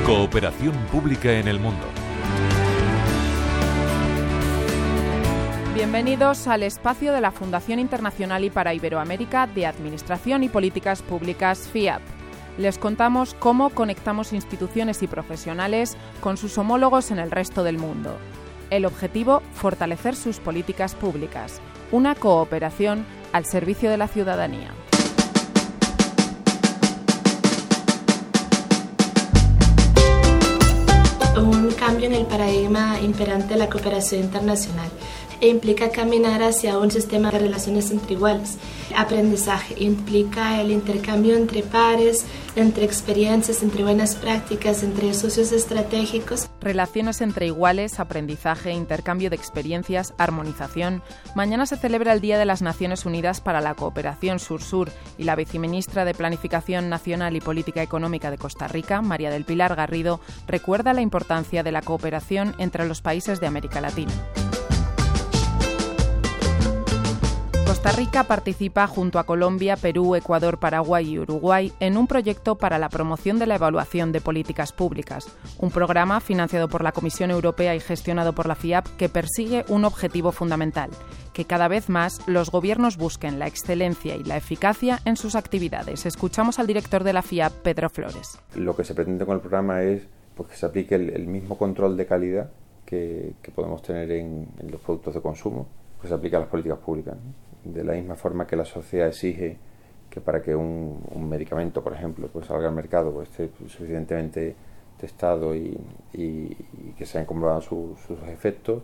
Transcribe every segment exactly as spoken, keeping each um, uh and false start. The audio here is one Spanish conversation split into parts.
Cooperación pública en el mundo. Bienvenidos al espacio de la Fundación Internacional y para Iberoamérica de Administración y Políticas Públicas FIAP. Les contamos cómo conectamos instituciones y profesionales con sus homólogos en el resto del mundo. El objetivo, fortalecer sus políticas públicas. Una cooperación al servicio de la ciudadanía. Un cambio en el paradigma imperante de la cooperación internacional e implica caminar hacia un sistema de relaciones entre iguales. Aprendizaje implica el intercambio entre pares, entre experiencias, entre buenas prácticas, entre socios estratégicos. Relaciones entre iguales, aprendizaje, intercambio de experiencias, armonización. Mañana se celebra el Día de las Naciones Unidas para la Cooperación Sur-Sur y la viceministra de Planificación Nacional y Política Económica de Costa Rica, María del Pilar Garrido, recuerda la importancia de la cooperación entre los países de América Latina. Costa Rica participa junto a Colombia, Perú, Ecuador, Paraguay y Uruguay en un proyecto para la promoción de la evaluación de políticas públicas, un programa financiado por la Comisión Europea y gestionado por la FIAP que persigue un objetivo fundamental, que cada vez más los gobiernos busquen la excelencia y la eficacia en sus actividades. Escuchamos al director de la FIAP, Pedro Flores. Lo que se pretende con el programa es pues, que se aplique el, el mismo control de calidad que, que podemos tener en, en los productos de consumo, que se aplica a las políticas públicas, ¿no? De la misma forma que la sociedad exige que para que un, un medicamento, por ejemplo, pues salga al mercado, pues esté suficientemente testado y, y, y que se hayan comprobado su, sus efectos,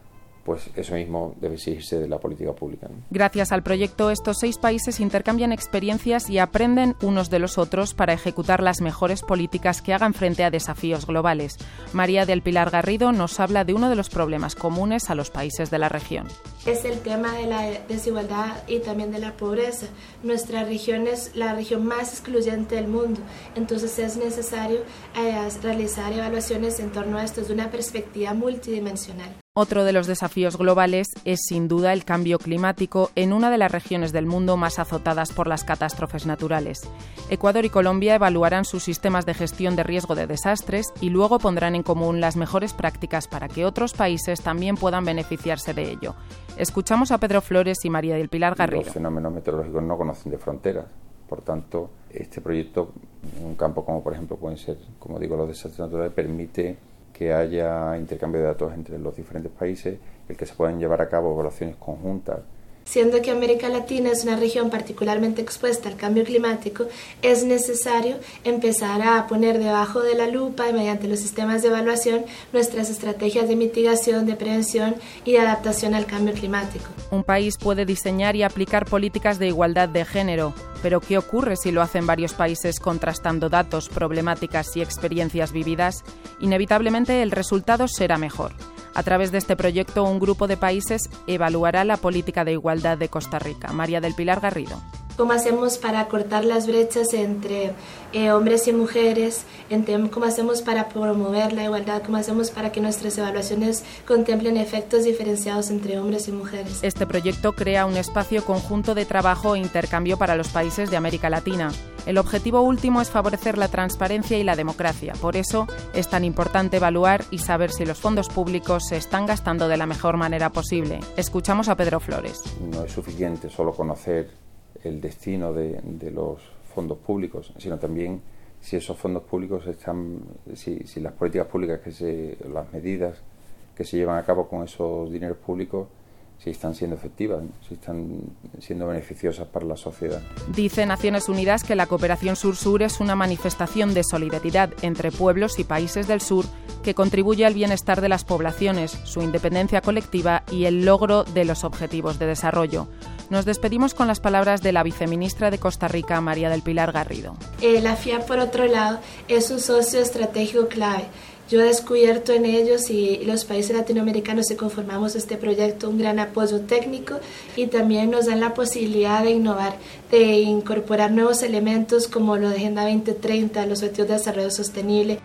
pues eso mismo debe exigirse de la política pública, ¿no? Gracias al proyecto, estos seis países intercambian experiencias y aprenden unos de los otros para ejecutar las mejores políticas que hagan frente a desafíos globales. María del Pilar Garrido nos habla de uno de los problemas comunes a los países de la región. Es el tema de la desigualdad y también de la pobreza. Nuestra región es la región más excluyente del mundo, entonces es necesario eh, realizar evaluaciones en torno a esto desde una perspectiva multidimensional. Otro de los desafíos globales es sin duda el cambio climático en una de las regiones del mundo más azotadas por las catástrofes naturales. Ecuador y Colombia evaluarán sus sistemas de gestión de riesgo de desastres y luego pondrán en común las mejores prácticas para que otros países también puedan beneficiarse de ello. Escuchamos a Pedro Flores y María del Pilar Garrido. Los fenómenos meteorológicos no conocen de fronteras. Por tanto, este proyecto, en un campo como por ejemplo pueden ser, como digo, los desastres naturales, permite que haya intercambio de datos entre los diferentes países, el que se puedan llevar a cabo evaluaciones conjuntas. Siendo que América Latina es una región particularmente expuesta al cambio climático, es necesario empezar a poner debajo de la lupa y mediante los sistemas de evaluación nuestras estrategias de mitigación, de prevención y de adaptación al cambio climático. Un país puede diseñar y aplicar políticas de igualdad de género, pero ¿qué ocurre si lo hacen varios países contrastando datos, problemáticas y experiencias vividas? Inevitablemente el resultado será mejor. A través de este proyecto, un grupo de países evaluará la política de igualdad de Costa Rica. María del Pilar Garrido. ¿Cómo hacemos para cortar las brechas entre eh, hombres y mujeres? Entre, ¿Cómo hacemos para promover la igualdad? ¿Cómo hacemos para que nuestras evaluaciones contemplen efectos diferenciados entre hombres y mujeres? Este proyecto crea un espacio conjunto de trabajo e intercambio para los países de América Latina. El objetivo último es favorecer la transparencia y la democracia. Por eso es tan importante evaluar y saber si los fondos públicos se están gastando de la mejor manera posible. Escuchamos a Pedro Flores. No es suficiente solo conocer el destino de, de los fondos públicos, sino también si esos fondos públicos están, si, si las políticas públicas que se, las medidas que se llevan a cabo con esos dineros públicos, si están siendo efectivas, si están siendo beneficiosas para la sociedad. Dice Naciones Unidas que la cooperación sur-sur es una manifestación de solidaridad entre pueblos y países del sur que contribuye al bienestar de las poblaciones, su independencia colectiva y el logro de los objetivos de desarrollo. Nos despedimos con las palabras de la viceministra de Costa Rica, María del Pilar Garrido. Eh, la FIAP, por otro lado, es un socio estratégico clave. Yo he descubierto en ellos y los países latinoamericanos que conformamos este proyecto un gran apoyo técnico y también nos dan la posibilidad de innovar, de incorporar nuevos elementos como lo de Agenda veinte treinta, los Objetivos de Desarrollo Sostenible.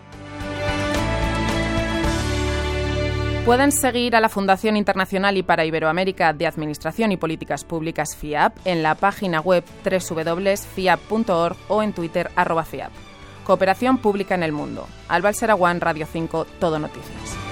Pueden seguir a la Fundación Internacional y para Iberoamérica de Administración y Políticas Públicas FIAP en la página web doble u doble u doble u punto fiap punto org o en Twitter arroba FIAP. Cooperación pública en el mundo. Alba El Seraguán, Radio cinco, Todo Noticias.